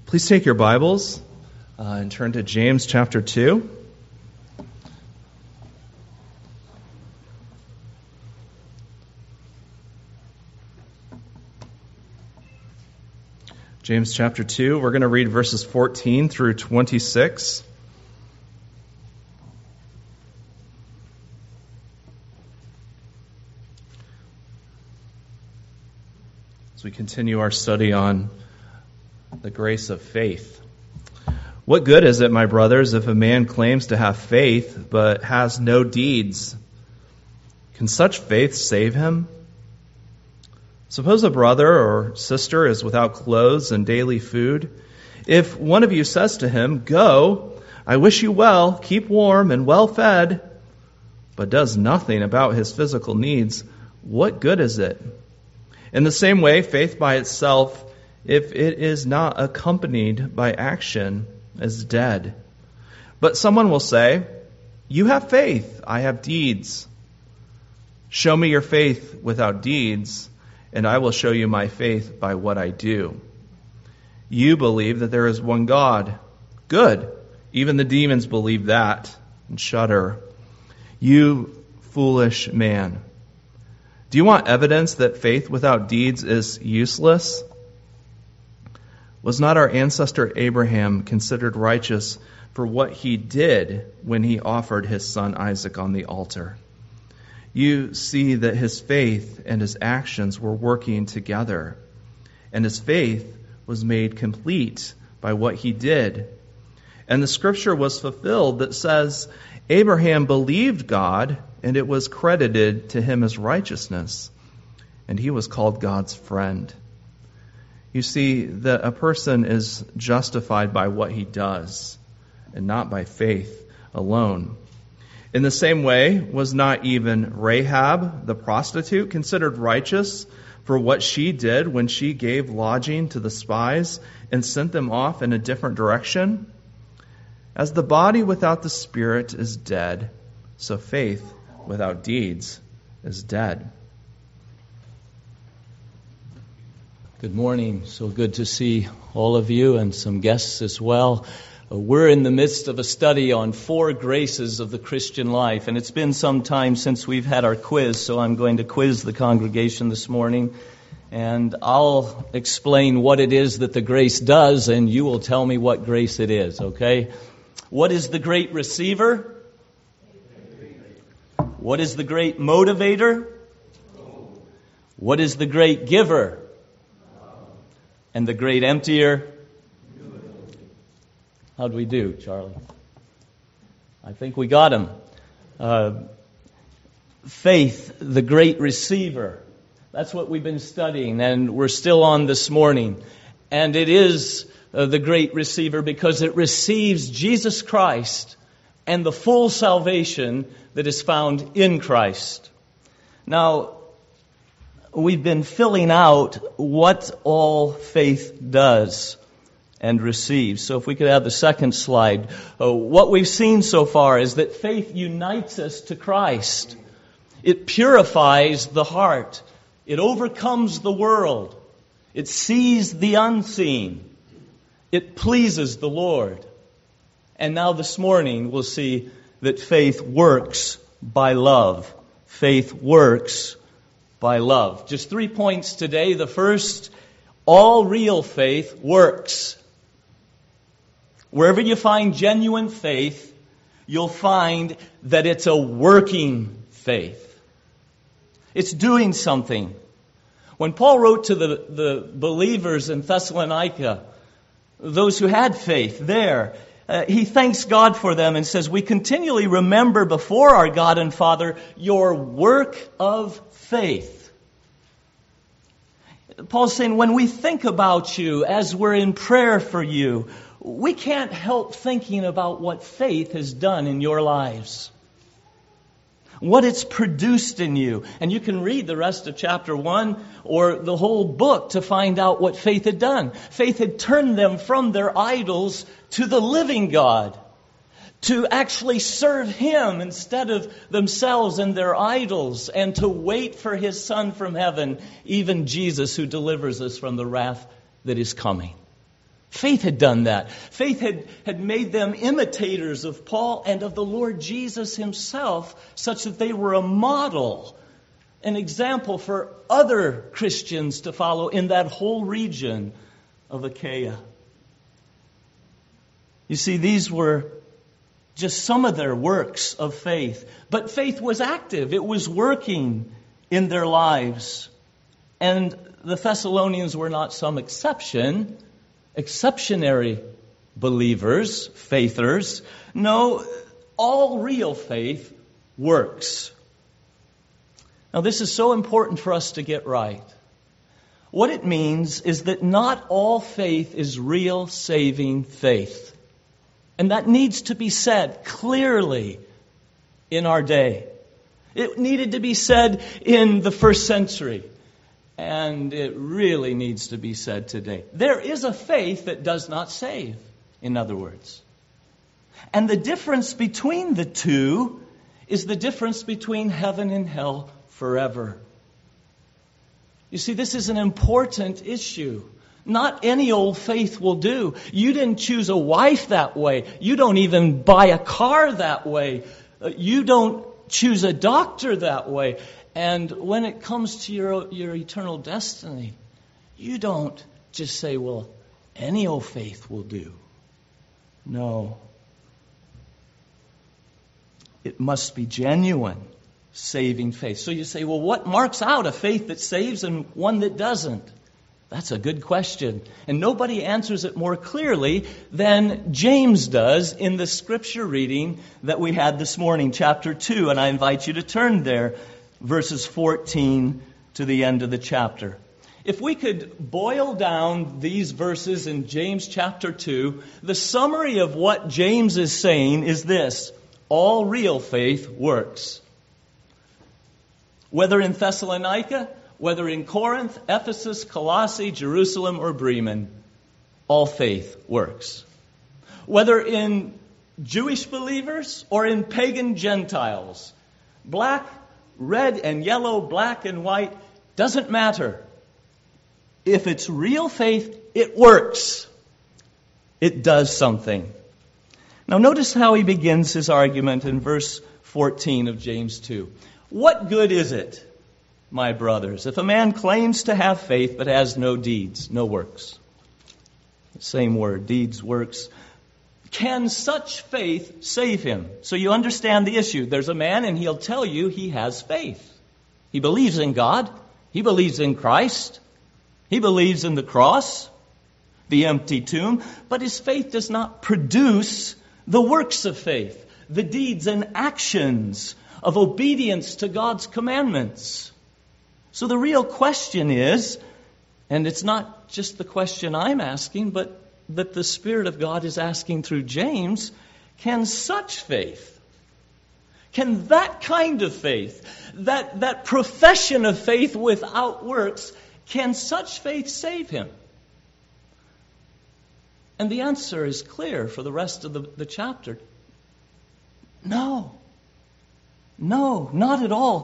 Please take your Bibles and turn to James chapter 2. James chapter 2, we're going to read verses 14 through 26. As we continue our study on the grace of faith. What good is it, my brothers, if a man claims to have faith but has no deeds? Can such faith save him? Suppose a brother or sister is without clothes and daily food. If one of you says to him, "Go, I wish you well, keep warm and well fed," but does nothing about his physical needs, what good is it? In the same way, faith by itself, if it is not accompanied by action, is dead. But someone will say, "You have faith, I have deeds. Show me your faith without deeds, and I will show you my faith by what I do." You believe that there is one God. Good. Even the demons believe that and shudder. You foolish man. Do you want evidence that faith without deeds is useless? Was not our ancestor Abraham considered righteous for what he did when he offered his son Isaac on the altar? You see that his faith and his actions were working together, and his faith was made complete by what he did. And the scripture was fulfilled that says, Abraham believed God, and it was credited to him as righteousness, and he was called God's friend. You see that a person is justified by what he does, and not by faith alone. In the same way, was not even Rahab, the prostitute, considered righteous for what she did when she gave lodging to the spies and sent them off in a different direction? As the body without the spirit is dead, so faith without deeds is dead. Good morning. So good to see all of you and some guests as well. We're in the midst of a study on 4 graces of the Christian life, and it's been some time since we've had our quiz, so I'm going to quiz the congregation this morning, and I'll explain what it is that the grace does, and you will tell me what grace it is, okay? What is the great receiver? What is the great motivator? What is the great giver? And the great emptier? How'd we do, Charlie? I think we got him. Faith, the great receiver. That's what we've been studying, and we're still on this morning. And it is the great receiver because it receives Jesus Christ and the full salvation that is found in Christ. Now, we've been filling out what all faith does and receives. So if we could have the second slide. What we've seen so far is that faith unites us to Christ. It purifies the heart. It overcomes the world. It sees the unseen. It pleases the Lord. And now this morning we'll see that faith works by love. Faith works by love. Just 3 points today. The first, all real faith works. Wherever you find genuine faith, you'll find that it's a working faith. It's doing something. When Paul wrote to the believers in Thessalonica, those who had faith there, he thanks God for them and says, "We continually remember before our God and Father your work of faith." Paul's saying, when we think about you as we're in prayer for you, we can't help thinking about what faith has done in your lives, what it's produced in you. And you can read the rest of chapter 1 or the whole book to find out what faith had done. Faith had turned them from their idols to the living God, to actually serve Him instead of themselves and their idols, and to wait for His Son from heaven, even Jesus, who delivers us from the wrath that is coming. Faith had done that. Faith had made them imitators of Paul and of the Lord Jesus himself, such that they were a model, an example for other Christians to follow in that whole region of Achaia. You see, these were just some of their works of faith. But faith was active. It was working in their lives. And the Thessalonians were not some exceptionary believers, faithers. No, all real faith works. Now, this is so important for us to get right. What it means is that not all faith is real saving faith. And that needs to be said clearly in our day. It needed to be said in the first century. And it really needs to be said today. There is a faith that does not save, in other words. And the difference between the two is the difference between heaven and hell forever. You see, this is an important issue. Not any old faith will do. You didn't choose a wife that way. You don't even buy a car that way. You don't choose a doctor that way. And when it comes to your eternal destiny, you don't just say, well, any old faith will do. No. It must be genuine saving faith. So you say, well, what marks out a faith that saves and one that doesn't? That's a good question. And nobody answers it more clearly than James does in the scripture reading that we had this morning, chapter 2. And I invite you to turn there, verses 14 to the end of the chapter. If we could boil down these verses in James chapter 2, the summary of what James is saying is this: all real faith works. Whether in Thessalonica, whether in Corinth, Ephesus, Colossae, Jerusalem, or Bremen, all faith works. Whether in Jewish believers or in pagan Gentiles, black, red and yellow, black and white, doesn't matter. If it's real faith, it works. It does something. Now notice how he begins his argument in verse 14 of James 2. What good is it, my brothers, if a man claims to have faith but has no deeds, no works? Same word, deeds, works. Can such faith save him? So you understand the issue. There's a man and he'll tell you he has faith. He believes in God. He believes in Christ. He believes in the cross, the empty tomb. But his faith does not produce the works of faith, the deeds and actions of obedience to God's commandments. So the real question is, and it's not just the question I'm asking, but that the Spirit of God is asking through James, can such faith, can that kind of faith, that profession of faith without works, can such faith save him? And the answer is clear for the rest of the chapter. No. No, not at all.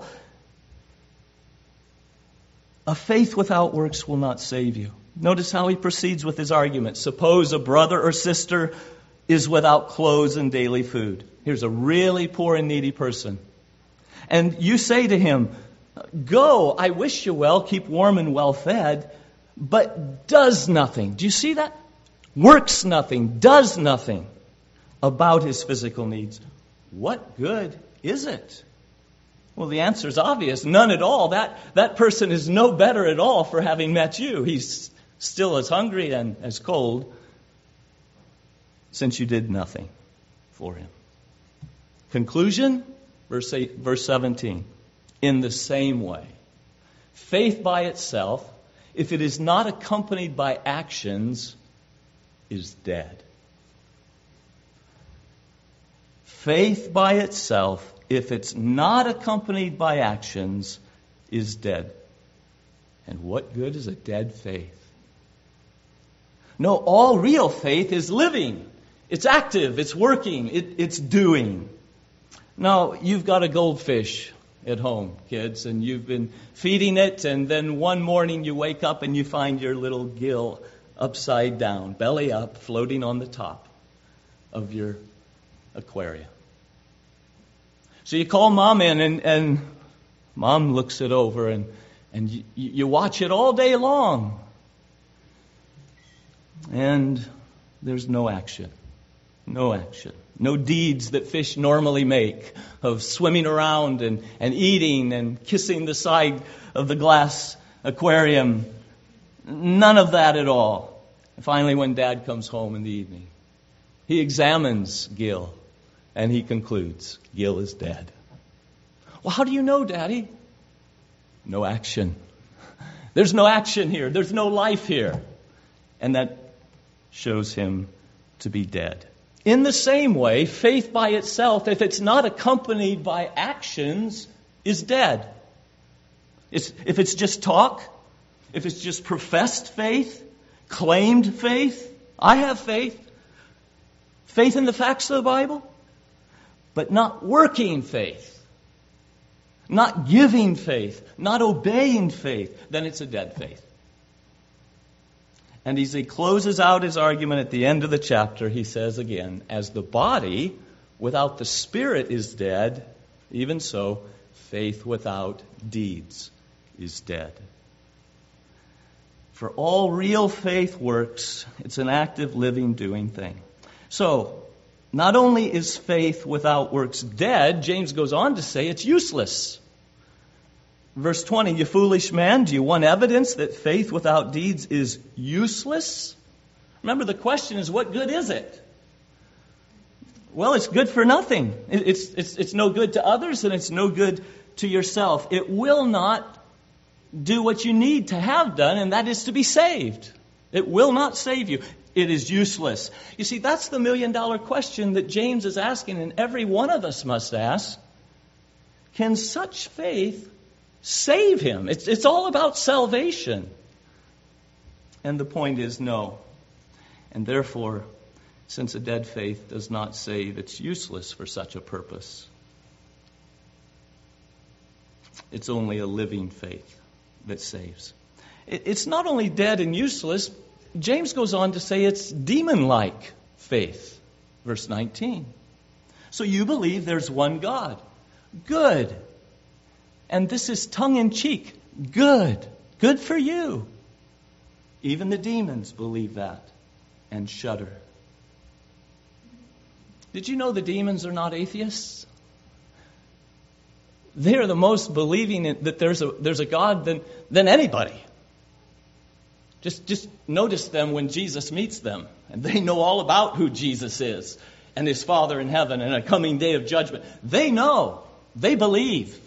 A faith without works will not save you. Notice how he proceeds with his argument. Suppose a brother or sister is without clothes and daily food. Here's a really poor and needy person. And you say to him, go, I wish you well, keep warm and well fed, but does nothing. Do you see that? Works nothing, does nothing about his physical needs. What good is it? Well, the answer is obvious. None at all. That person is no better at all for having met you. He's still as hungry and as cold since you did nothing for him. Conclusion, verse 17. In the same way, faith by itself, if it is not accompanied by actions, is dead. Faith by itself, if it's not accompanied by actions, is dead. And what good is a dead faith? No, all real faith is living. It's active. It's working. It's doing. Now, you've got a goldfish at home, kids, and you've been feeding it, and then one morning you wake up and you find your little gill upside down, belly up, floating on the top of your aquarium. So you call Mom in, and Mom looks it over, and you watch it all day long. And there's no action. No action. No deeds that fish normally make of swimming around and eating and kissing the side of the glass aquarium. None of that at all. And finally, when Dad comes home in the evening, he examines Gil, and he concludes, Gil is dead. Well, how do you know, Daddy? No action. There's no action here. There's no life here. And that shows him to be dead. In the same way, faith by itself, if it's not accompanied by actions, is dead. If it's just talk, if it's just professed faith, claimed faith, I have faith in the facts of the Bible, but not working faith, not giving faith, not obeying faith, then it's a dead faith. And as he closes out his argument at the end of the chapter, he says again, as the body without the spirit is dead, even so, faith without deeds is dead. For all real faith works, it's an active, living, doing thing. So, not only is faith without works dead, James goes on to say it's useless. Verse 20, you foolish man, do you want evidence that faith without deeds is useless? Remember, the question is, what good is it? Well, it's good for nothing. It's no good to others, and it's no good to yourself. It will not do what you need to have done, and that is to be saved. It will not save you. It is useless. You see, that's the million-dollar question that James is asking, and every one of us must ask. Can such faith save him? It's all about salvation. And the point is no. And therefore, since a dead faith does not save, it's useless for such a purpose. It's only a living faith that saves. It's not only dead and useless, James goes on to say it's demon-like faith. Verse 19. So you believe there's one God. Good. And this is tongue-in-cheek. Good. Good for you. Even the demons believe that and shudder. Did you know the demons are not atheists? They are the most believing that there's a God than anybody. Just notice them when Jesus meets them. And they know all about who Jesus is and his Father in heaven and a coming day of judgment. They know. They believe.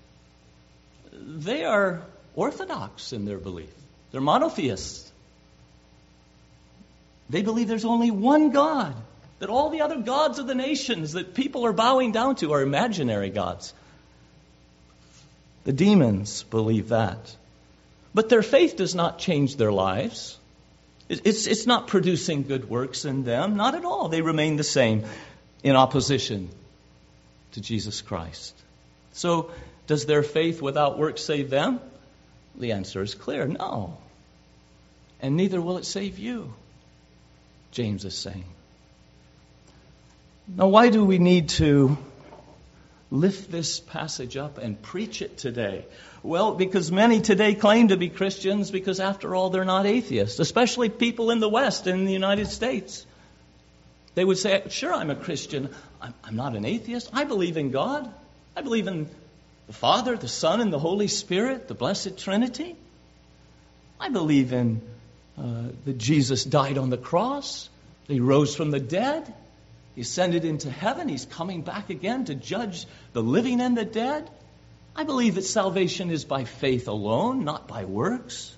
They are orthodox in their belief. They're monotheists. They believe there's only one God, that all the other gods of the nations that people are bowing down to are imaginary gods. The demons believe that. But their faith does not change their lives. It's not producing good works in them. Not at all. They remain the same in opposition to Jesus Christ. So, does their faith without works save them? The answer is clear, no. And neither will it save you, James is saying. Now, why do we need to lift this passage up and preach it today? Well, because many today claim to be Christians because, after all, they're not atheists, especially people in the West, in the United States. They would say, sure, I'm a Christian. I'm not an atheist. I believe in God. I believe in the Father, the Son, and the Holy Spirit, the Blessed Trinity. I believe in that Jesus died on the cross. He rose from the dead. He ascended into heaven. He's coming back again to judge the living and the dead. I believe that salvation is by faith alone, not by works.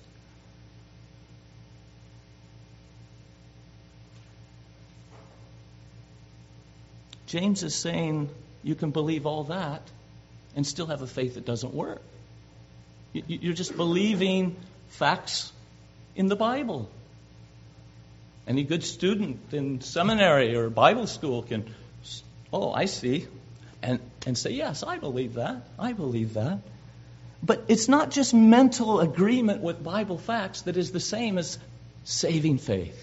James is saying you can believe all that and still have a faith that doesn't work. You're just believing facts in the Bible. Any good student in seminary or Bible school can, I see, and say, yes, I believe that. I believe that. But it's not just mental agreement with Bible facts that is the same as saving faith.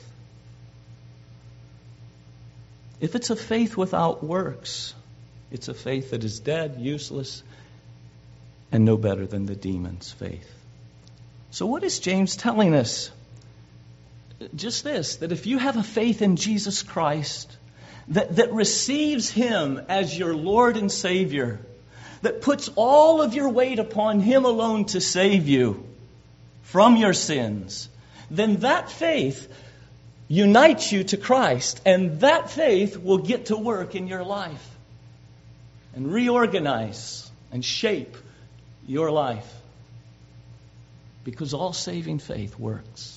If it's a faith without works, it's a faith that is dead, useless, and no better than the demon's faith. So what is James telling us? Just this, that if you have a faith in Jesus Christ, that receives Him as your Lord and Savior, that puts all of your weight upon Him alone to save you from your sins, then that faith unites you to Christ, and that faith will get to work in your life and reorganize and shape your life. Because all saving faith works.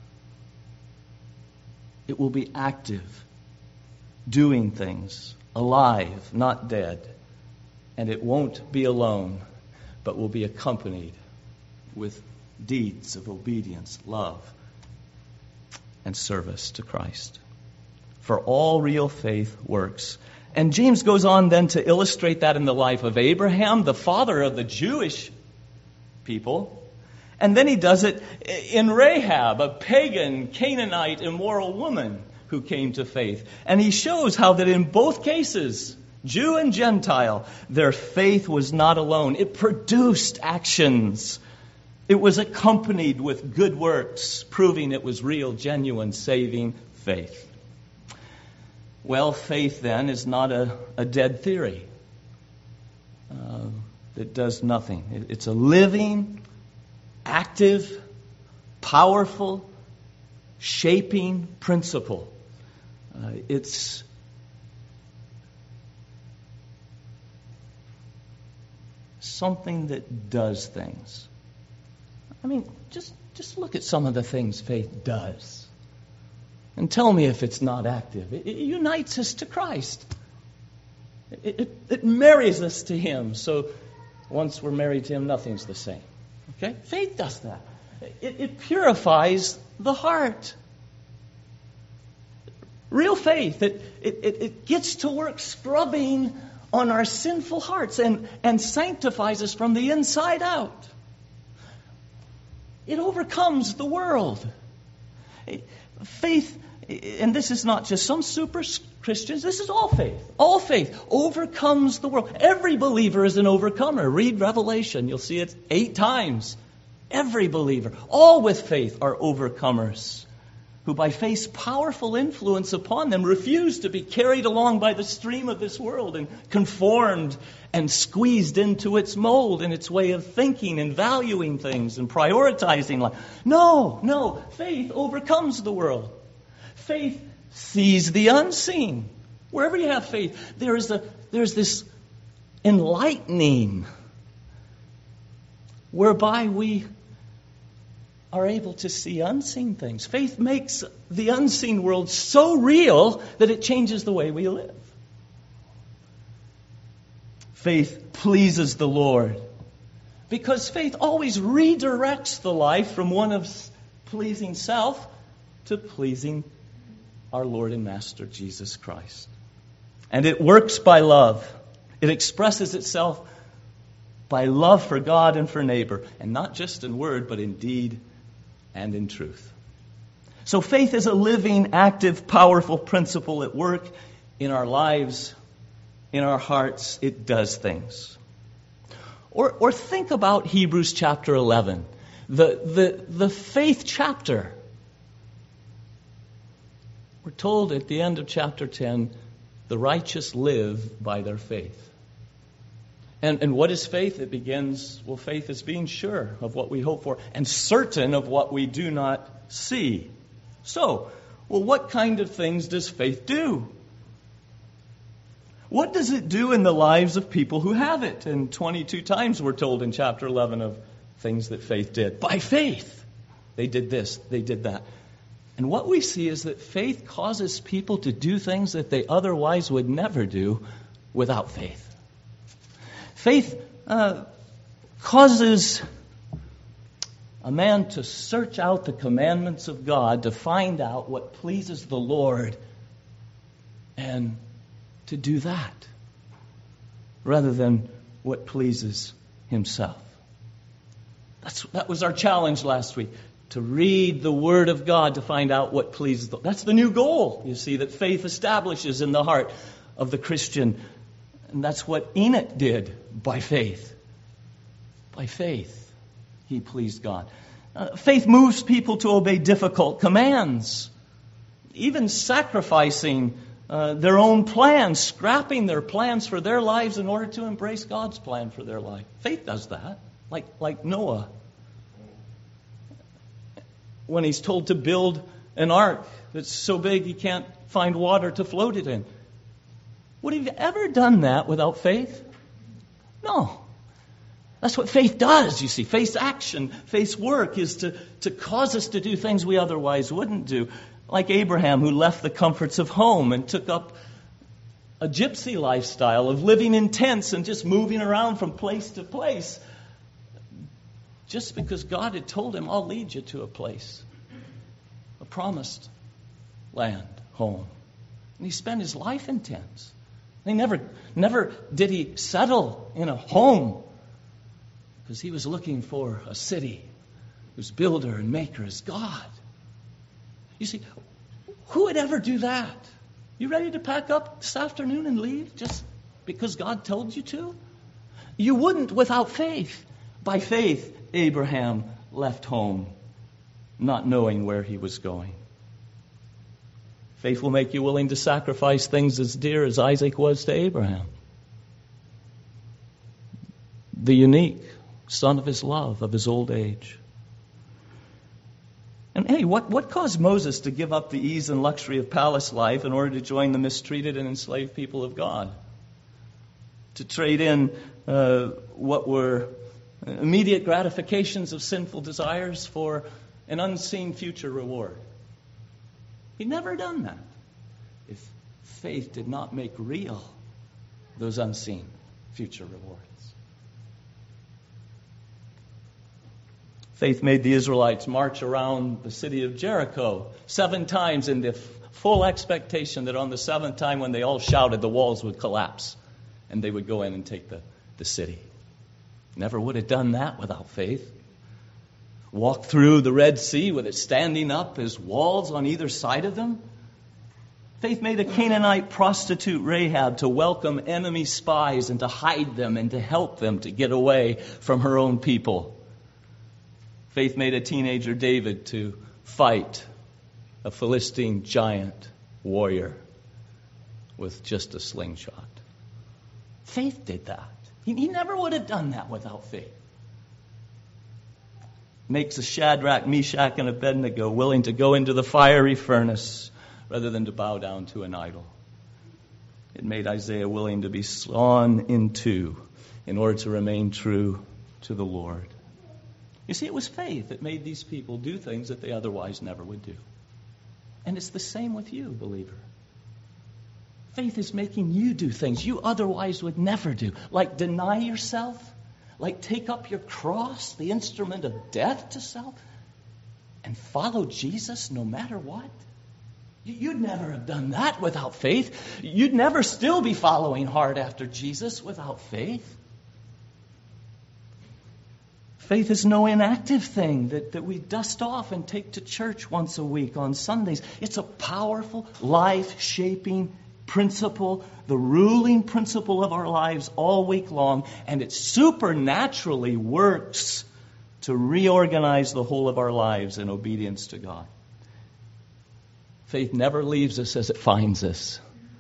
It will be active, doing things, alive, not dead. And it won't be alone, but will be accompanied with deeds of obedience, love, and service to Christ. For all real faith works. And James goes on then to illustrate that in the life of Abraham, the father of the Jewish people. And then he does it in Rahab, a pagan, Canaanite, immoral woman who came to faith. And he shows how that in both cases, Jew and Gentile, their faith was not alone. It produced actions. It was accompanied with good works, proving it was real, genuine, saving faith. Well, faith then is not a dead theory that does nothing. It's a living, active, powerful, shaping principle. It's something that does things. I mean, just look at some of the things faith does. And tell me if it's not active. It unites us to Christ. It marries us to Him. So once we're married to Him, nothing's the same. Okay? Faith does that. It purifies the heart. Real faith, it gets to work scrubbing on our sinful hearts and sanctifies us from the inside out. It overcomes the world. Faith, and this is not just some super Christians, this is all faith. All faith overcomes the world. Every believer is an overcomer. Read Revelation, you'll see it 8 times. Every believer, all with faith, are overcomers, who by faith's powerful influence upon them refuse to be carried along by the stream of this world and conformed and squeezed into its mold and its way of thinking and valuing things and prioritizing life. No, faith overcomes the world. Faith sees the unseen. Wherever you have faith, there's this enlightening whereby we are able to see unseen things. Faith makes the unseen world so real that it changes the way we live. Faith pleases the Lord because faith always redirects the life from one of pleasing self to pleasing our Lord and Master Jesus Christ. And it works by love. It expresses itself by love for God and for neighbor, and not just in word, but in deed and in truth. So faith is a living, active, powerful principle at work in our lives, in our hearts. It does things. Or think about Hebrews chapter 11, the faith chapter. We're told at the end of chapter 10, the righteous live by their faith. And what is faith? It begins, faith is being sure of what we hope for and certain of what we do not see. So, what kind of things does faith do? What does it do in the lives of people who have it? And 22 times we're told in chapter 11 of things that faith did. By faith, they did this, they did that. And what we see is that faith causes people to do things that they otherwise would never do without faith. Faith causes a man to search out the commandments of God to find out what pleases the Lord and to do that rather than what pleases himself. That was our challenge last week, to read the Word of God to find out what pleases the Lord. That's the new goal, you see, that faith establishes in the heart of the Christian. And that's what Enoch did by faith. By faith, he pleased God. Faith moves people to obey difficult commands, even sacrificing their own plans, scrapping their plans for their lives in order to embrace God's plan for their life. Faith does that, like Noah. When he's told to build an ark that's so big he can't find water to float it in. Would he have ever done that without faith? No. That's what faith does, you see. Faith's action, faith's work is to cause us to do things we otherwise wouldn't do. Like Abraham, who left the comforts of home and took up a gypsy lifestyle of living in tents and just moving around from place to place. Just because God had told him, I'll lead you to a place, a promised land, home. And he spent his life in tents. He never did he settle in a home, because he was looking for a city whose builder and maker is God. You see, who would ever do that? You ready to pack up this afternoon and leave just because God told you to? You wouldn't without faith. By faith, Abraham left home, not knowing where he was going. Faith will make you willing to sacrifice things as dear as Isaac was to Abraham. The unique son of his love, of his old age. And hey, what caused Moses to give up the ease and luxury of palace life in order to join the mistreated and enslaved people of God? To trade in what were immediate gratifications of sinful desires for an unseen future reward. He'd never done that if faith did not make real those unseen future rewards. Faith made the Israelites march around the city of Jericho 7 times in the full expectation that on the 7th time when they all shouted, the walls would collapse and they would go in and take the city. Never would have done that without faith. Walk through the Red Sea with it standing up as walls on either side of them. Faith made a Canaanite prostitute Rahab to welcome enemy spies and to hide them and to help them to get away from her own people. Faith made a teenager David to fight a Philistine giant warrior with just a slingshot. Faith did that. He never would have done that without faith. Makes a Shadrach, Meshach, and Abednego willing to go into the fiery furnace rather than to bow down to an idol. It made Isaiah willing to be sawn in two in order to remain true to the Lord. You see, it was faith that made these people do things that they otherwise never would do. And it's the same with you, believer. Faith is making you do things you otherwise would never do, like deny yourself, like take up your cross, the instrument of death to self, and follow Jesus no matter what. You'd never have done that without faith. You'd never still be following hard after Jesus without faith. Faith is no inactive thing that we dust off and take to church once a week on Sundays. It's a powerful, life-shaping principle, the ruling principle of our lives all week long, and it supernaturally works to reorganize the whole of our lives in obedience to God. Faith never leaves us as it finds us.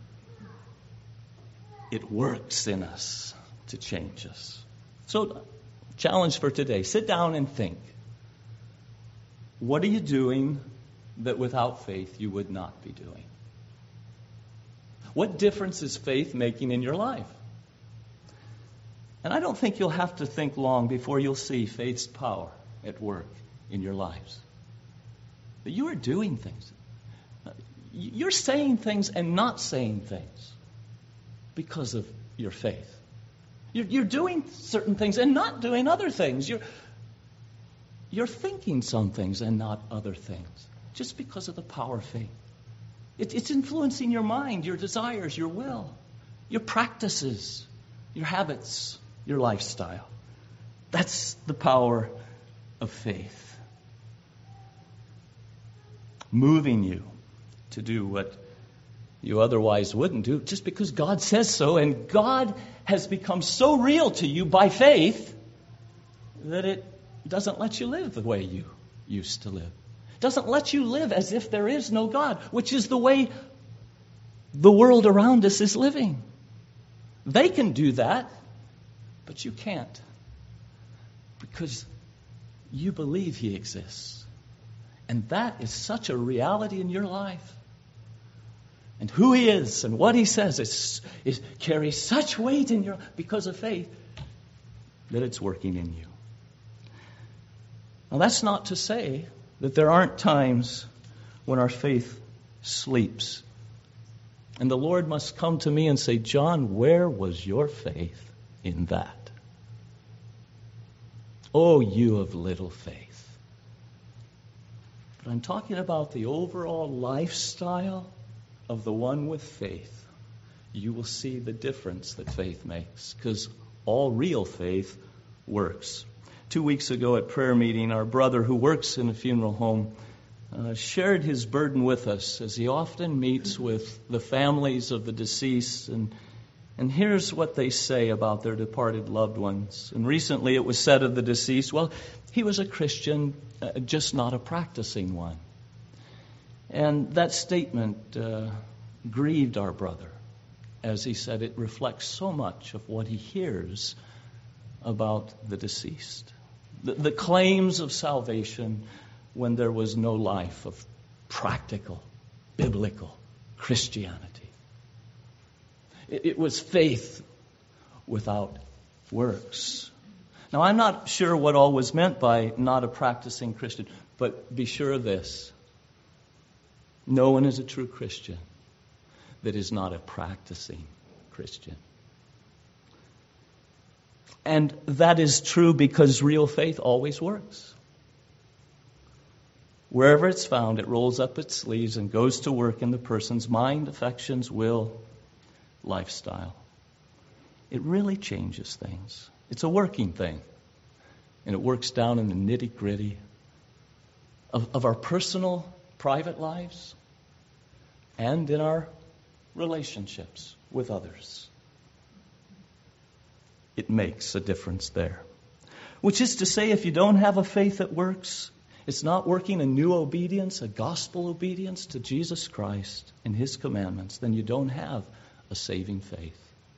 It works in us to change us. So, challenge for today. Sit down and think. What are you doing that without faith you would not be doing? What difference is faith making in your life? And I don't think you'll have to think long before you'll see faith's power at work in your lives. But you are doing things. You're saying things and not saying things because of your faith. You're doing certain things and not doing other things. You're thinking some things and not other things just because of the power of faith. It's influencing your mind, your desires, your will, your practices, your habits, your lifestyle. That's the power of faith. moving you to do what you otherwise wouldn't do, just because God says so, and God has become so real to you by faith that it doesn't let you live the way you used to live. It doesn't let you live as if there is no God, which is the way the world around us is living. They can do that, but you can't, because you believe He exists. And that is such a reality in your life. And who He is and what He says is carries such weight in your because of faith that it's working in you. Now, that's not to say that there aren't times when our faith sleeps. And the Lord must come to me and say, John, where was your faith in that? Oh, you of little faith. But I'm talking about the overall lifestyle of the one with faith. You will see the difference that faith makes, because all real faith works. 2 weeks ago at prayer meeting, our brother who works in a funeral home shared his burden with us, as he often meets with the families of the deceased. And here's what they say about their departed loved ones. And recently it was said of the deceased, well, he was a Christian, just not a practicing one. And that statement grieved our brother, as he said it reflects so much of what he hears about the deceased. The claims of salvation when there was no life of practical, biblical Christianity. It was faith without works. Now, I'm not sure what all was meant by not a practicing Christian, but be sure of this. No one is a true Christian that is not a practicing Christian. And that is true because real faith always works. Wherever it's found, it rolls up its sleeves and goes to work in the person's mind, affections, will, lifestyle. It really changes things. It's a working thing. And it works down in the nitty-gritty of our personal, private lives and in our relationships with others. It makes a difference there. Which is to say, if you don't have a faith that works, it's not working a new obedience, a gospel obedience to Jesus Christ and His commandments, then you don't have a saving faith.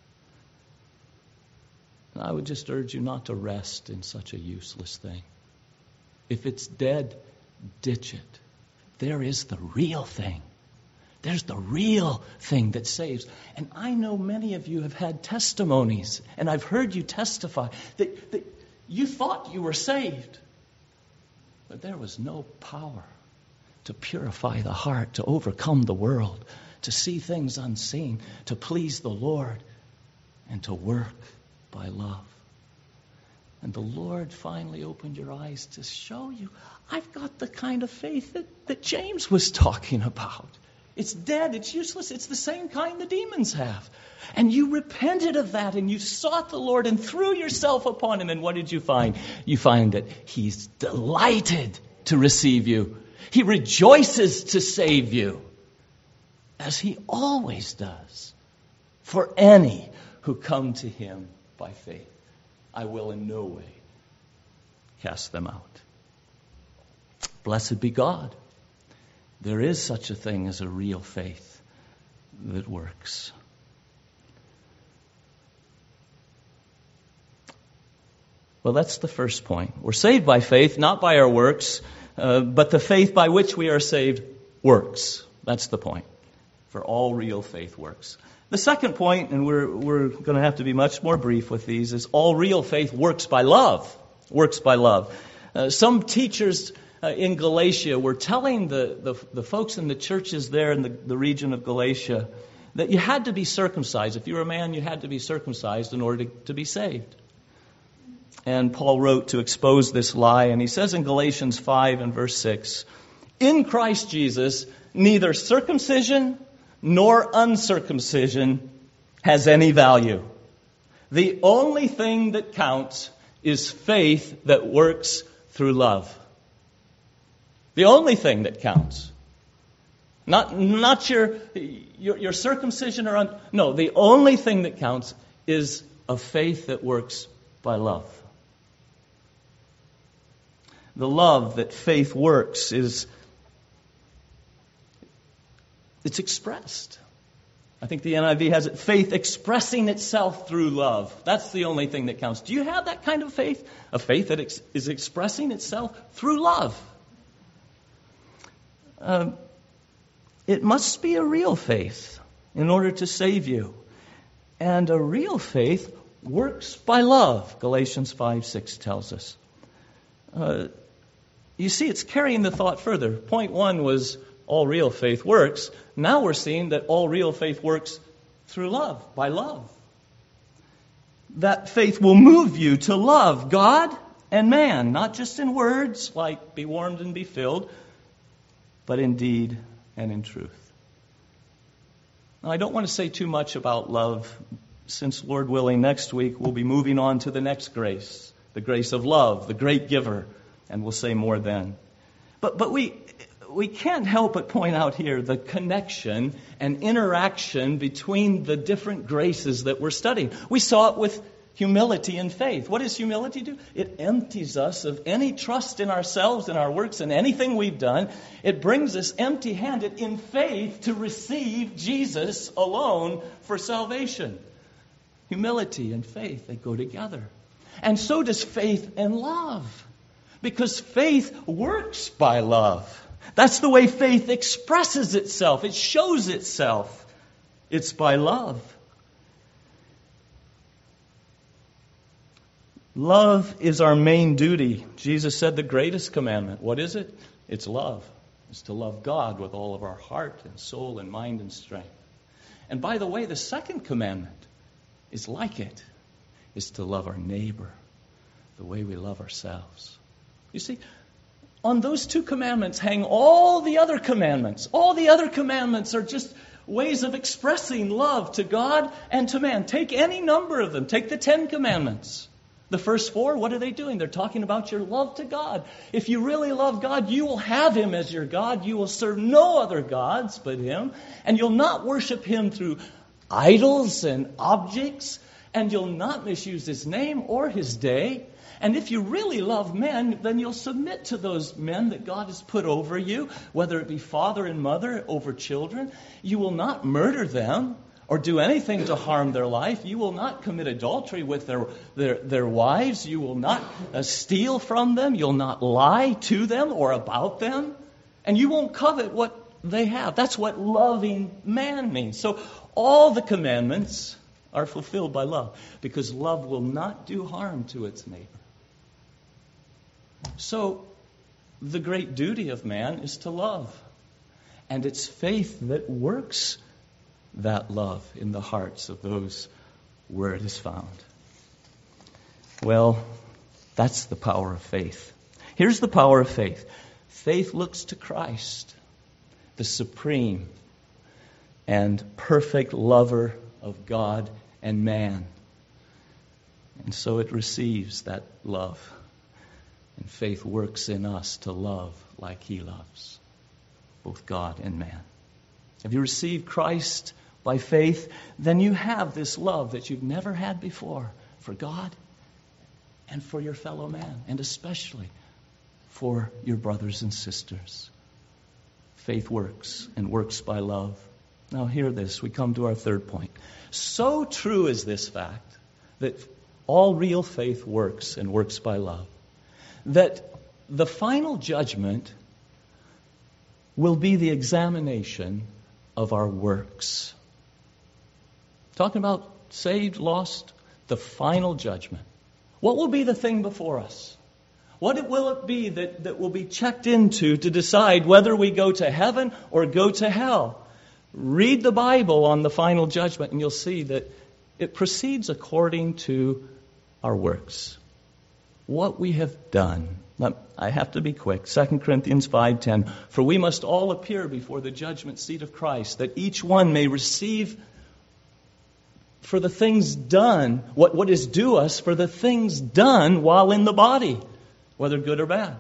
And I would just urge you not to rest in such a useless thing. If it's dead, ditch it. There is the real thing. There's the real thing that saves. And I know many of you have had testimonies, and I've heard you testify that you thought you were saved. But there was no power to purify the heart, to overcome the world, to see things unseen, to please the Lord, and to work by love. And the Lord finally opened your eyes to show you, I've got the kind of faith that James was talking about. It's dead, it's useless, it's the same kind the demons have. And you repented of that, and you sought the Lord and threw yourself upon Him. And what did you find? You find that He's delighted to receive you. He rejoices to save you, as He always does, for any who come to Him by faith. I will in no way cast them out. Blessed be God. There is such a thing as a real faith that works. Well, that's the first point. We're saved by faith, not by our works, but the faith by which we are saved works. That's the point. For all real faith works. The second point, and we're going to have to be much more brief with these, is all real faith works by love. Works by love. Some teachers in Galatia were telling the folks in the churches there in the region of Galatia that you had to be circumcised. If you were a man, you had to be circumcised in order to be saved. And Paul wrote to expose this lie, and he says in Galatians 5 and verse 6, in Christ Jesus, neither circumcision nor uncircumcision has any value. The only thing that counts is faith that works through love. The only thing that counts Not your circumcision or no, the only thing that counts is a faith that works by love. The love that faith works it's expressed. I think the NIV has it, faith expressing itself through love. That's the only thing that counts. Do you have that kind of faith? A faith that is expressing itself through love. It must be a real faith in order to save you. And a real faith works by love, Galatians 5:6 tells us. You see, it's carrying the thought further. Point one was all real faith works. Now we're seeing that all real faith works through love, by love. That faith will move you to love God and man, not just in words like be warmed and be filled, but in deed and in truth. Now, I don't want to say too much about love, since, Lord willing, next week we'll be moving on to the next grace, the grace of love, the great giver, and we'll say more then. But we can't help but point out here the connection and interaction between the different graces that we're studying. We saw it with humility and faith. What does humility do? It empties us of any trust in ourselves and our works and anything we've done. It brings us empty-handed in faith to receive Jesus alone for salvation. Humility and faith, they go together. And so does faith and love. Because faith works by love. That's the way faith expresses itself. It shows itself. It's by love. Love is our main duty. Jesus said the greatest commandment. What is it? It's love. It's to love God with all of our heart and soul and mind and strength. And by the way, the second commandment is like it. It's to love our neighbor the way we love ourselves. You see, on those two commandments hang all the other commandments. All the other commandments are just ways of expressing love to God and to man. Take any number of them. Take the 10 Commandments. The first 4, what are they doing? They're talking about your love to God. If you really love God, you will have Him as your God. You will serve no other gods but Him. And you'll not worship Him through idols and objects. And you'll not misuse His name or His day. And if you really love men, then you'll submit to those men that God has put over you, whether it be father and mother over children. You will not murder them or do anything to harm their life. You will not commit adultery with their wives. You will not steal from them. You'll not lie to them or about them. And you won't covet what they have. That's what loving man means. So all the commandments are fulfilled by love, because love will not do harm to its neighbor. So the great duty of man is to love. And it's faith that works that love in the hearts of those where it is found. Well, that's the power of faith. Here's the power of faith. Faith looks to Christ, the supreme and perfect lover of God and man. And so it receives that love. And faith works in us to love like He loves, both God and man. If you receive Christ by faith, then you have this love that you've never had before for God and for your fellow man, and especially for your brothers and sisters. Faith works, and works by love. Now hear this, we come to our third point. So true is this fact, that all real faith works and works by love, that the final judgment will be the examination of our works. Talking about saved, lost, the final judgment. What will be the thing before us? What will it be that will be checked into to decide whether we go to heaven or go to hell? Read the Bible on the final judgment and you'll see that it proceeds according to our works. What we have done. I have to be quick. 2 Corinthians 5:10. For we must all appear before the judgment seat of Christ, that each one may receive for the things done, what is due us for the things done while in the body, whether good or bad.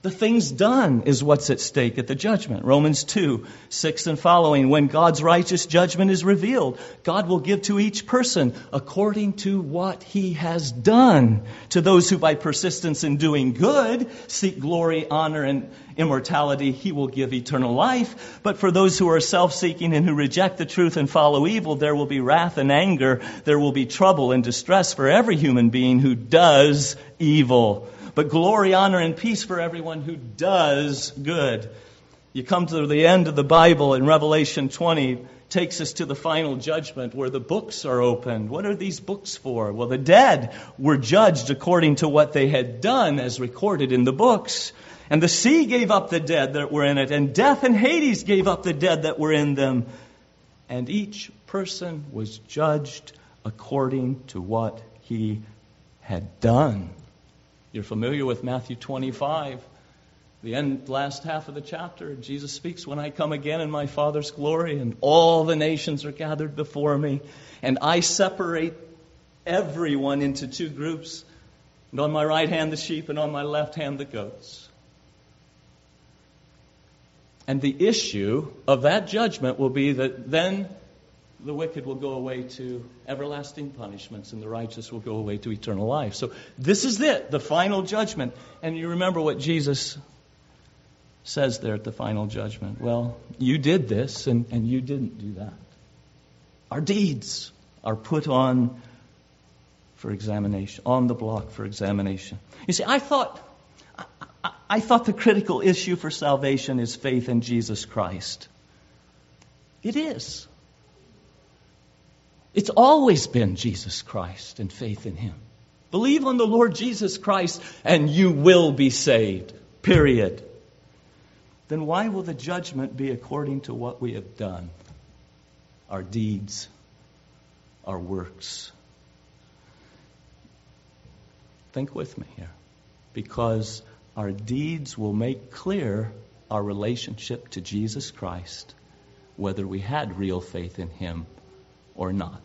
The things done is what's at stake at the judgment. Romans 2:6 and following. When God's righteous judgment is revealed, God will give to each person according to what he has done. To those who by persistence in doing good seek glory, honor, and immortality, he will give eternal life. But for those who are self-seeking and who reject the truth and follow evil, there will be wrath and anger. There will be trouble and distress for every human being who does evil. But glory, honor, and peace for everyone who does good. You come to the end of the Bible in Revelation 20, takes us to the final judgment where the books are opened. What are these books for? Well, the dead were judged according to what they had done as recorded in the books. And the sea gave up the dead that were in it, and death and Hades gave up the dead that were in them. And each person was judged according to what he had done. You're familiar with Matthew 25, the last half of the chapter. Jesus speaks, when I come again in my Father's glory, and all the nations are gathered before me, and I separate everyone into two groups, and on my right hand the sheep, and on my left hand the goats. And the issue of that judgment will be that then the wicked will go away to everlasting punishments, and the righteous will go away to eternal life. So this is it, the final judgment. And you remember what Jesus says there at the final judgment. Well, you did this, and you didn't do that. Our deeds are put on for examination, on the block for examination. You see, I thought the critical issue for salvation is faith in Jesus Christ. It is. It's always been Jesus Christ and faith in him. Believe on the Lord Jesus Christ and you will be saved. Period. Then why will the judgment be according to what we have done? Our deeds, our works. Think with me here. Because our deeds will make clear our relationship to Jesus Christ, whether we had real faith in him or not.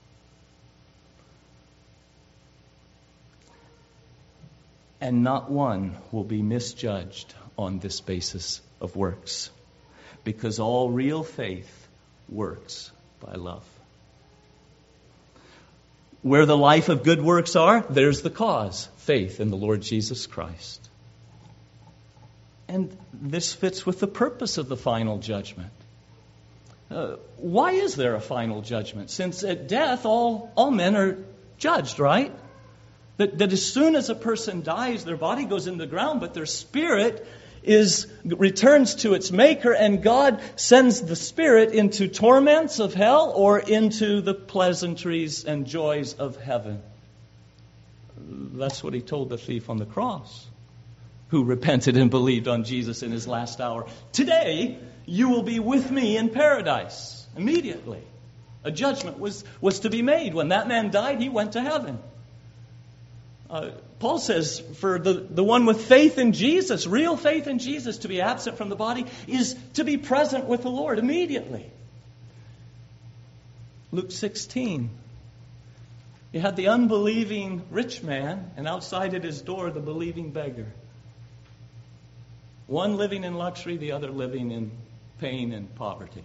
And not one will be misjudged on this basis of works, because all real faith works by love. Where the life of good works are, there's the cause, faith in the Lord Jesus Christ. And this fits with the purpose of the final judgment. Why is there a final judgment? Since at death, all men are judged, right? That as soon as a person dies, their body goes in the ground, but their spirit returns to its maker, and God sends the spirit into torments of hell or into the pleasantries and joys of heaven. That's what he told the thief on the cross, who repented and believed on Jesus in his last hour. Today, you will be with me in paradise. Immediately. A judgment was to be made. When that man died, he went to heaven. Paul says for the one with faith in Jesus, real faith in Jesus, to be absent from the body is to be present with the Lord immediately. Luke 16. You had the unbelieving rich man, and outside at his door, the believing beggar. One living in luxury, the other living in pain and poverty.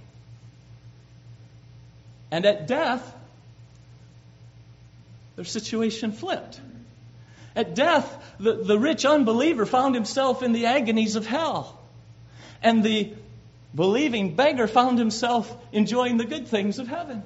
And at death, their situation flipped. At death, the rich unbeliever found himself in the agonies of hell. And the believing beggar found himself enjoying the good things of heaven.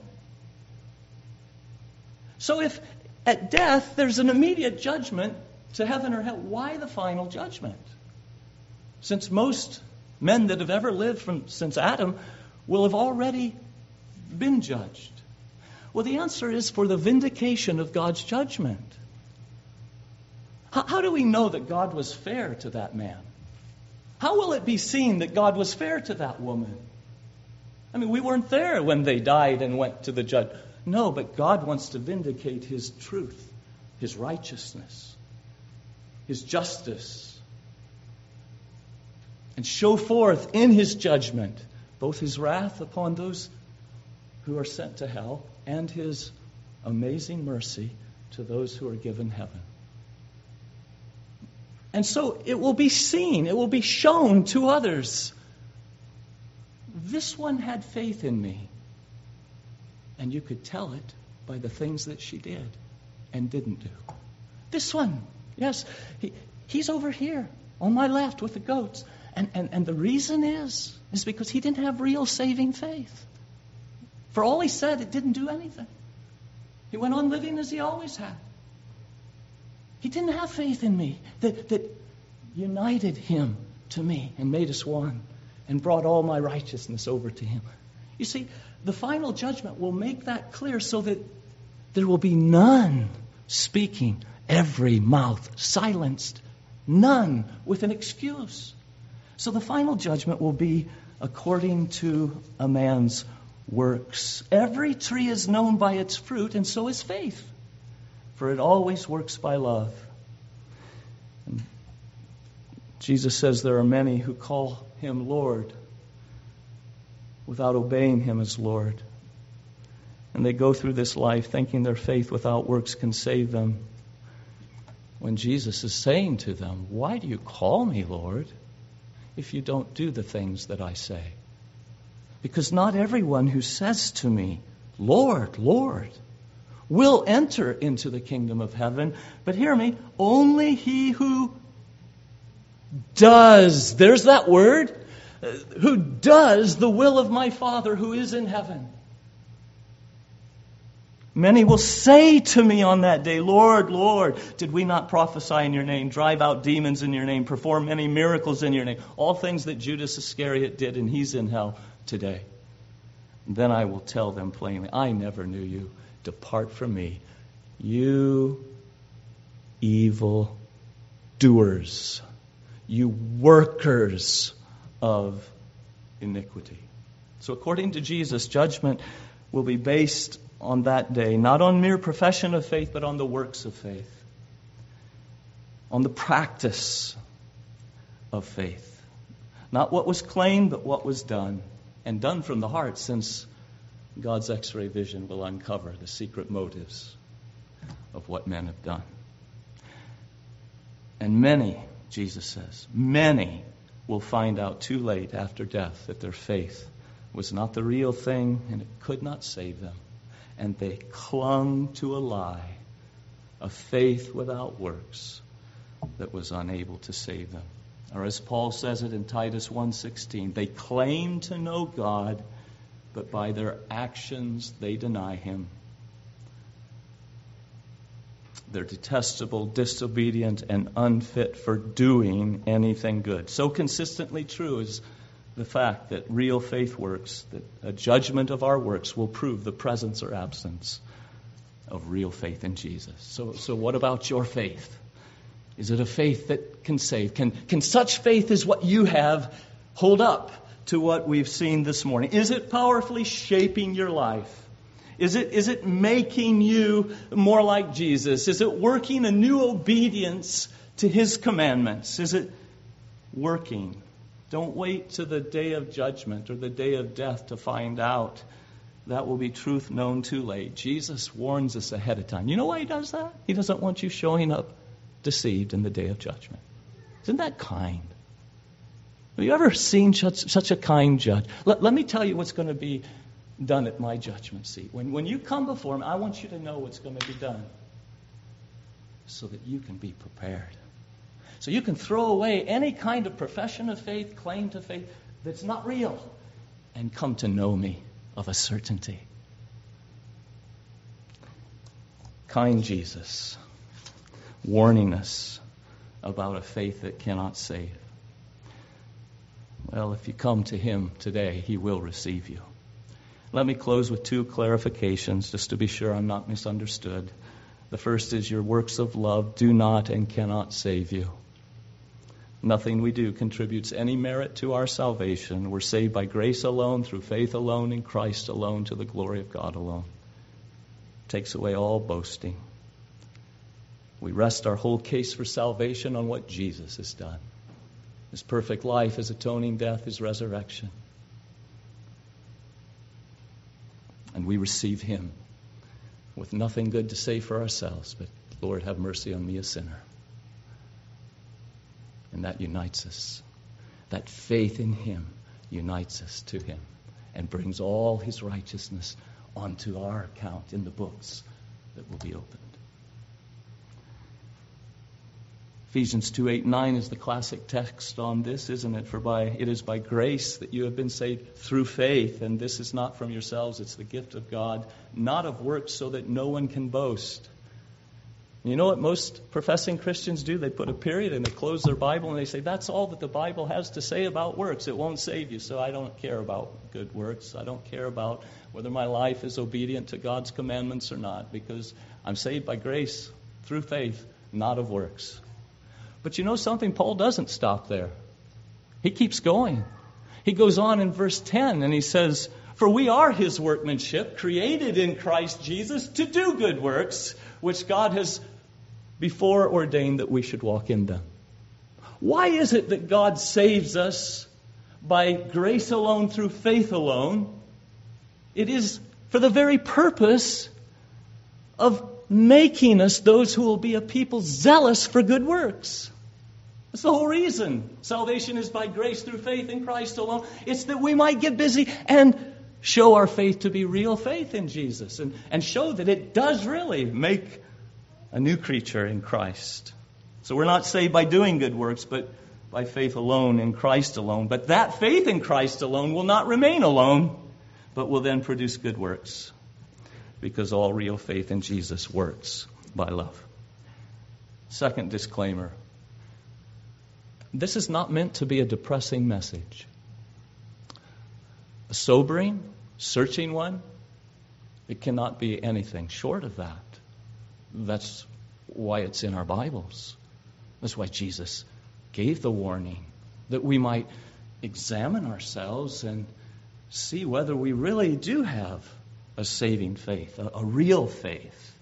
So if at death there's an immediate judgment to heaven or hell, why the final judgment? Since most men that have ever lived since Adam will have already been judged. Well, the answer is for the vindication of God's judgment. How do we know that God was fair to that man? How will it be seen that God was fair to that woman? I mean, we weren't there when they died and went to the judge. No, but God wants to vindicate his truth, his righteousness, his justice, and show forth in his judgment both his wrath upon those who are sent to hell and his amazing mercy to those who are given heaven. And so it will be seen, it will be shown to others. This one had faith in me. And you could tell it by the things that she did and didn't do. This one, yes, he's over here on my left with the goats. And the reason is because he didn't have real saving faith. For all he said, it didn't do anything. He went on living as he always had. He didn't have faith in me that united him to me and made us one and brought all my righteousness over to him. You see, the final judgment will make that clear so that there will be none speaking, every mouth silenced, none with an excuse. So the final judgment will be according to a man's works. Every tree is known by its fruit, and so is faith, for it always works by love. And Jesus says there are many who call him Lord without obeying him as Lord. And they go through this life thinking their faith without works can save them, when Jesus is saying to them, why do you call me Lord if you don't do the things that I say? Because not everyone who says to me, Lord, Lord, will enter into the kingdom of heaven. But hear me, only he who does, there's that word, who does the will of my Father who is in heaven. Many will say to me on that day, Lord, Lord, did we not prophesy in your name, drive out demons in your name, perform many miracles in your name? All things that Judas Iscariot did, and he's in hell today. And then I will tell them plainly, I never knew you. Depart from me, you evil doers, you workers of iniquity. So according to Jesus, judgment will be based on that day, not on mere profession of faith, but on the works of faith, on the practice of faith. Not what was claimed, but what was done, and done from the heart, since God's X-ray vision will uncover the secret motives of what men have done. And many, Jesus says, many will find out too late after death that their faith was not the real thing and it could not save them. And they clung to a lie, a faith without works that was unable to save them. Or as Paul says it in Titus 1:16, they claim to know God, but by their actions they deny him. They're detestable, disobedient, and unfit for doing anything good. So consistently true is the fact that real faith works, that a judgment of our works will prove the presence or absence of real faith in Jesus. So what about your faith? Is it a faith that can save? Can such faith as what you have hold up to what we've seen this morning? Is it powerfully shaping your life? Is it making you more like Jesus? Is it working a new obedience to his commandments? Is it working? Don't wait to the day of judgment or the day of death to find out. That will be truth known too late. Jesus warns us ahead of time. You know why he does that? He doesn't want you showing up deceived in the day of judgment. Isn't that kind? Have you ever seen such a kind judge? Let me tell you what's going to be done at my judgment seat. When you come before him, I want you to know what's going to be done so that you can be prepared. So you can throw away any kind of profession of faith, claim to faith that's not real, and come to know me of a certainty. Kind Jesus, warning us about a faith that cannot save. Well, if you come to him today, he will receive you. Let me close with two clarifications, just to be sure I'm not misunderstood. The first is your works of love do not and cannot save you. Nothing we do contributes any merit to our salvation. We're saved by grace alone, through faith alone, in Christ alone, to the glory of God alone. Takes away all boasting. We rest our whole case for salvation on what Jesus has done. His perfect life, his atoning death, his resurrection. And we receive him with nothing good to say for ourselves, but Lord, have mercy on me, a sinner. And that unites us. That faith in him unites us to him and brings all his righteousness onto our account in the books that will be opened. Ephesians 2:8-9 is the classic text on this, isn't it? For it is by grace that you have been saved through faith, and this is not from yourselves, it's the gift of God, not of works, so that no one can boast. You know what most professing Christians do? They put a period and they close their Bible and they say, that's all that the Bible has to say about works. It won't save you, so I don't care about good works. I don't care about whether my life is obedient to God's commandments or not, because I'm saved by grace through faith, not of works. But you know something? Paul doesn't stop there. He keeps going. He goes on in verse 10 and he says, for we are his workmanship, created in Christ Jesus to do good works, which God has before ordained that we should walk in them. Why is it that God saves us by grace alone, through faith alone? It is for the very purpose of making us those who will be a people zealous for good works. That's the whole reason. Salvation is by grace through faith in Christ alone. It's that we might get busy and show our faith to be real faith in Jesus and show that it does really make a new creature in Christ. So we're not saved by doing good works, but by faith alone in Christ alone. But that faith in Christ alone will not remain alone, but will then produce good works, because all real faith in Jesus works by love. Second disclaimer. This is not meant to be a depressing message. A sobering, searching one. It cannot be anything short of that. That's why it's in our Bibles. That's why Jesus gave the warning, that we might examine ourselves and see whether we really do have a saving faith, a real faith.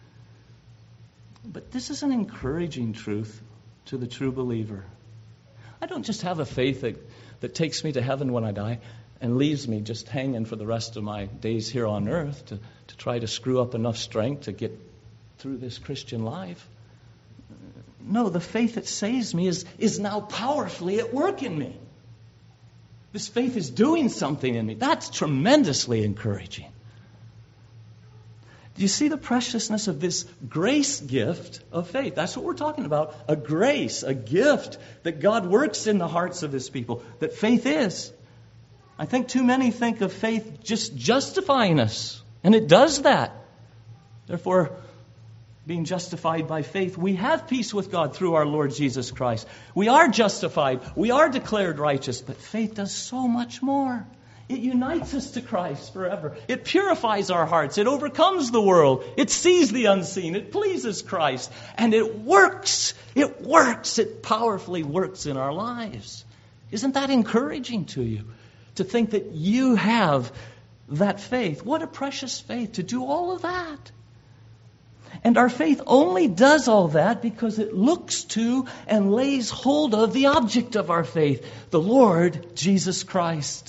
But this is an encouraging truth to the true believer. I don't just have a faith that takes me to heaven when I die and leaves me just hanging for the rest of my days here on earth to try to screw up enough strength to get through this Christian life. No, the faith that saves me is now powerfully at work in me. This faith is doing something in me. That's tremendously encouraging. Do you see the preciousness of this grace gift of faith? That's what we're talking about. A grace, a gift that God works in the hearts of his people, that faith is. I think too many think of faith just justifying us, and it does that. Therefore, being justified by faith, we have peace with God through our Lord Jesus Christ. We are justified. We are declared righteous. But faith does so much more. It unites us to Christ forever. It purifies our hearts. It overcomes the world. It sees the unseen. It pleases Christ. And it works. It works. It powerfully works in our lives. Isn't that encouraging to you? To think that you have that faith. What a precious faith to do all of that. And our faith only does all that because it looks to and lays hold of the object of our faith, the Lord Jesus Christ.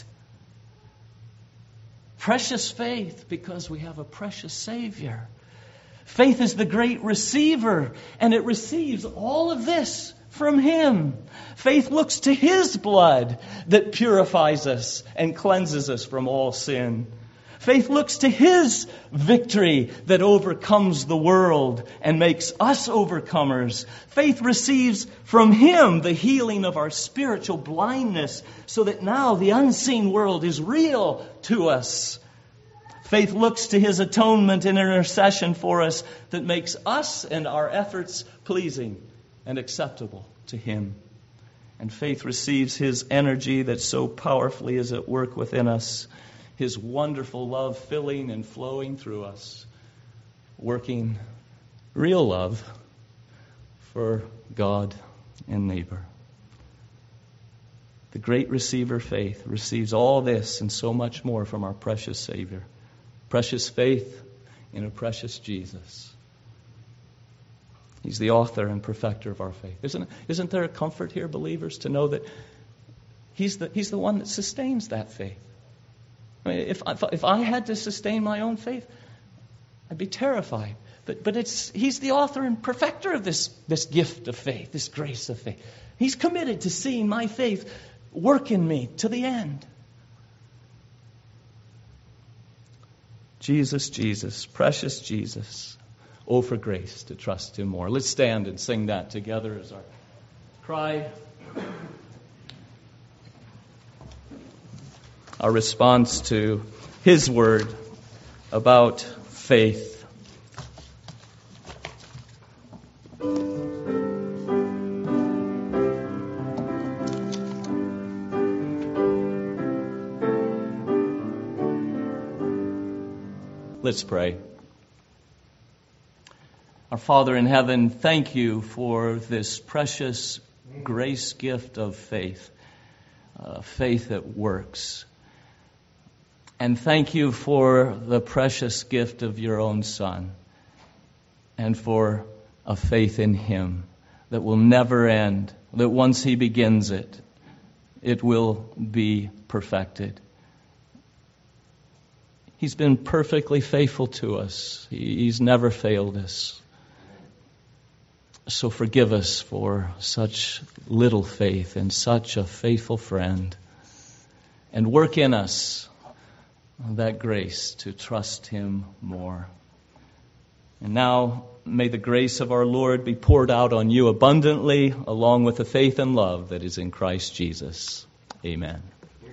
Precious faith because we have a precious Savior. Faith is the great receiver, and it receives all of this from Him. Faith looks to His blood that purifies us and cleanses us from all sin. Faith looks to His victory that overcomes the world and makes us overcomers. Faith receives from Him the healing of our spiritual blindness so that now the unseen world is real to us. Faith looks to His atonement and intercession for us that makes us and our efforts pleasing and acceptable to Him. And faith receives His energy that so powerfully is at work within us. His wonderful love filling and flowing through us, working real love for God and neighbor. The great receiver faith receives all this and so much more from our precious Savior. Precious faith in a precious Jesus. He's the author and perfecter of our faith. Isn't there a comfort here, believers, to know that He's the one that sustains that faith? I mean, if I had to sustain my own faith, I'd be terrified. But He's the author and perfecter of this gift of faith, this grace of faith. He's committed to seeing my faith work in me to the end. Jesus, Jesus, precious Jesus. Oh, for grace to trust Him more. Let's stand and sing that together as our cry. Our response to His word about faith. Let's pray. Our Father in heaven, thank You for this precious grace gift of faith, faith that works. And thank You for the precious gift of Your own Son, and for a faith in Him that will never end, that once He begins it, it will be perfected. He's been perfectly faithful to us. He's never failed us. So forgive us for such little faith and such a faithful friend. And work in us that grace to trust Him more. And now may the grace of our Lord be poured out on you abundantly, along with the faith and love that is in Christ Jesus. Amen.